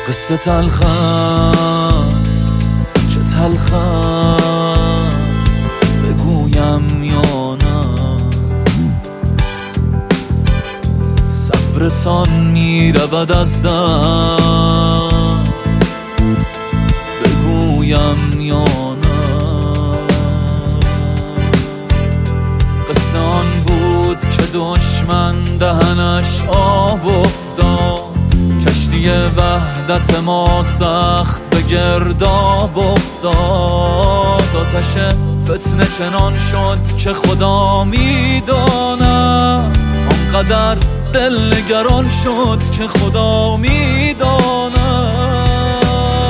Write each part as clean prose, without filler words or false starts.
قصه تلخ چه تلخ بگویم یا نه، صبرتان میرود از دست بگویم یا نه. قصه آن بود که دشمن دهنش آب افتاد، کشتی وحدت ما سخت به گرداب افتاد. آتش فتنه چنان شد که خدا میداند، آنقدر دل نگران شد که خدا میداند.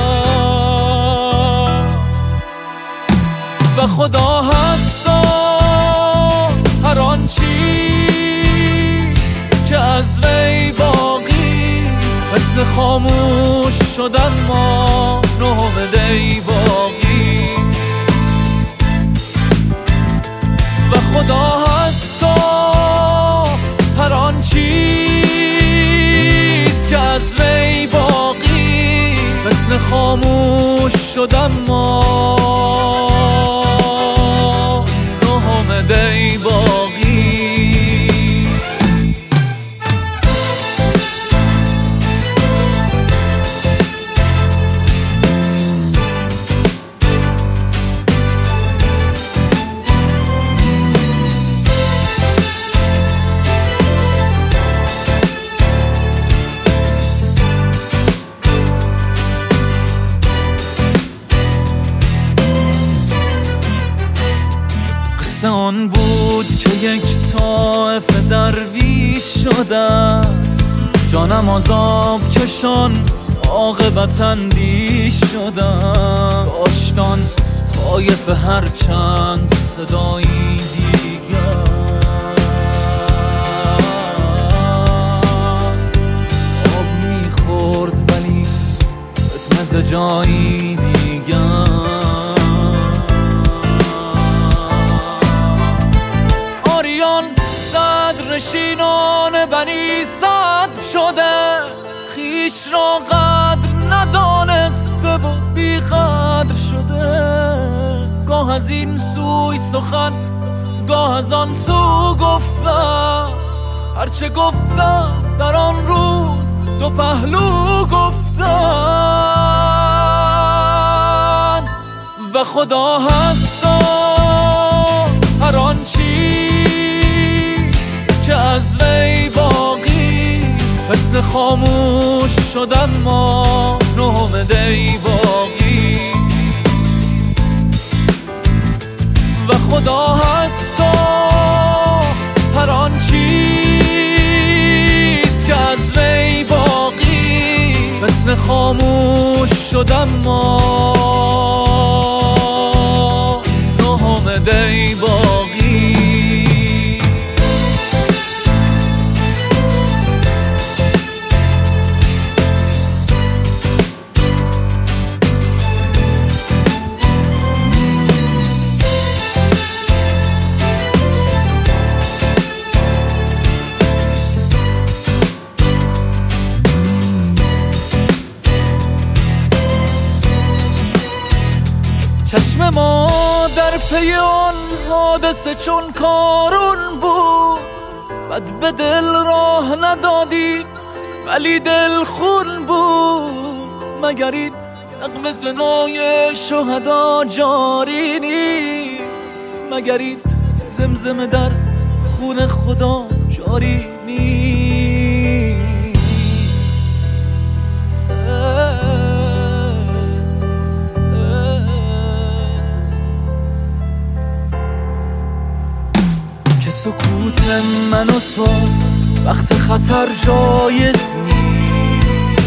و خدا هست هر آن چیز که از وی باقی، فتنه خاموش شدن ما نومدی باقیست. و خدا هست هر آن چیز که از وی باقی، فتنه خاموش شدن ما نومدی باقیست. آن بود که یک طایفه درویش شدن، جانم عذاب کشان عاقبت اندیش شدن. داشتان طایفه هر چند صدایی دیگر، آب میخورد ولی فتنه ز جایی دیگر. صدرنشینان بنی صد شده، خیش را قدر ندانسته و بی قدر شده. گاه از این سوی سخن گاه از آن سو گفتم، هرچه گفتم در آن روز دو پهلو گفتن. و خدا هست هر آن چیز که از وی باقی، فتنه خاموش شدن ما نومدی باقیست. و خدا هست هر آن چیز که از وی باقی، فتنه خاموش شدن ما نومدی باقیست. چشم ما در پی آن حادثه چون کارون بود، بد به دل راه ندادیم ولی دل خون بود. مگر این نغمه زنای شهدا جاری نیست؟ مگر این زمزمه در خون خدا جاری نیست؟ سکوت من و تو وقت خطر جایز نیست.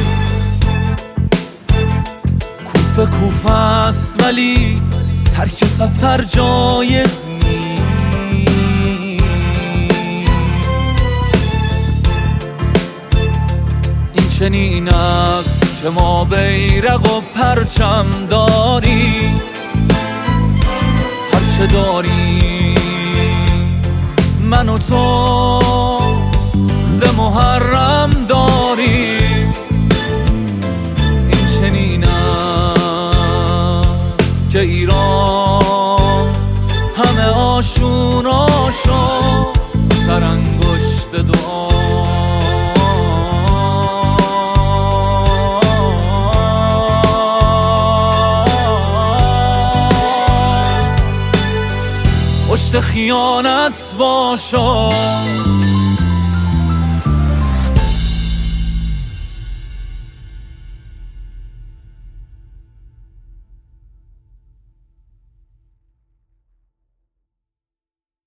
کوفه کوفه است ولی ترک سفر جایز نیست. این چنین است که ما بیرق و پرچم داریم، هرچه داریم من و تو ز محرم داریم. واسه خیانت واشا.